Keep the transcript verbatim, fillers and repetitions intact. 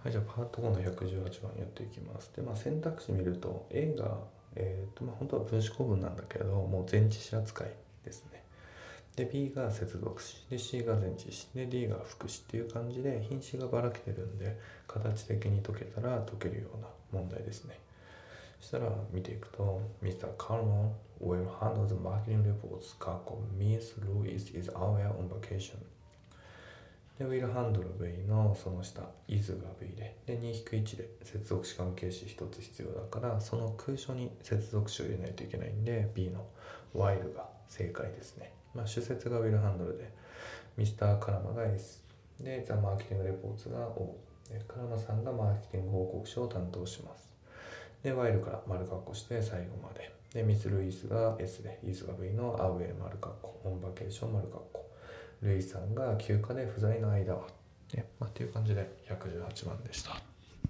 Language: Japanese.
はい、じゃあパートごのひゃくじゅうはちばんやっていきます。で、まあ、選択肢見ると A が、えーとまあ、本当は分子構文なんだけれどもう前置詞扱いですね。で B が接続詞で C が前置詞で D が副詞っていう感じで品詞がばらけてるんで形的に解けたら解けるような問題ですね。そしたら見ていくと ミスター Carmon will handle the marketing reports 過去 Miss Louise is away on vacation で will handle V のその下 is が V でで にひくいち で接続詞関係詞ひとつ必要だからその空所に接続詞を入れないといけないんで B の while が正解ですね。まあ、主節が will handle でミスターカラマが S で The Marketing Reports が O でカラマさんがマーケティング報告書を担当します。で while から丸括弧して最後まででミス・ルイスが S でイスが V のアウェイ丸括弧オンバケーション丸括弧ルイさんが休暇で不在の間は、ねまあ、っていう感じでひゃくじゅうはちばんでした。